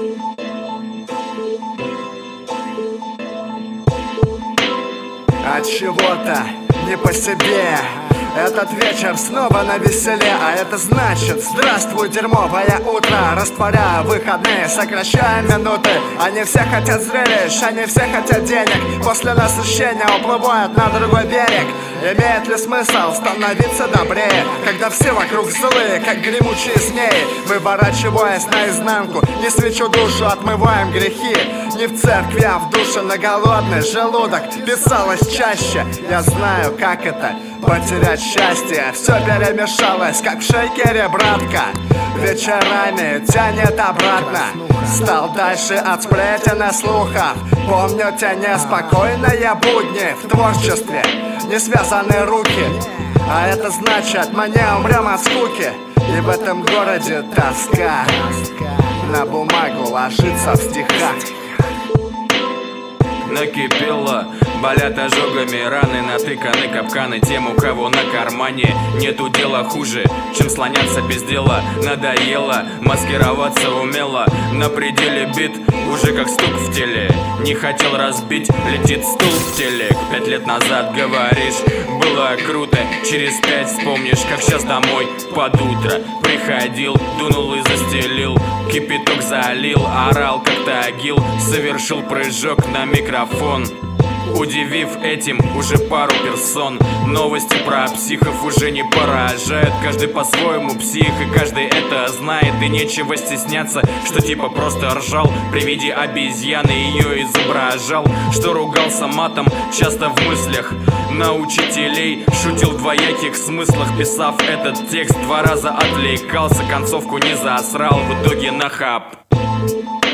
От чего-то не по себе. Этот вечер снова навеселе, а это значит: здравствуй, дерьмовое утро. Растворяя выходные, сокращая минуты. Они все хотят зрелищ, они все хотят денег. После насыщения уплывают на другой берег. Имеет ли смысл становиться добрее, когда все вокруг злые, как гремучие змеи? Выворачиваясь наизнанку, не свечу душу, отмываем грехи. Не в церкви, а в душе на голодный желудок писалось чаще. Я знаю, как это — потерять счастье. Все перемешалось, как в шейкере, братка. Вечерами тянет обратно. Стал дальше от сплетен и слухов. Помню те неспокойные будни в творчестве. Не связаны руки, а это значит, мы не умрем от скуки. И в этом городе тоска на бумагу ложится в стихах. Накипело, болят ожогами раны, натыканы капканы тем, у кого на кармане нету дела хуже, чем слоняться без дела. Надоело маскироваться умело, на пределе бит, уже как стук в теле. Не хотел разбить, летит стул в телек. 5 лет назад говоришь, было круто. Через 5 вспомнишь, как сейчас домой под утро приходил, дунул и застелил, кипяток залил, орал как тагил, совершил прыжок на микрофон, удивив этим уже пару персон. Новости про психов уже не поражают. Каждый по-своему псих, и каждый это знает. И нечего стесняться, что типа просто ржал при виде обезьяны, ее изображал. Что ругался матом часто в мыслях на учителей, шутил в двояких смыслах, писав этот текст. 2 раза отвлекался, концовку не засрал, в итоге нахаб.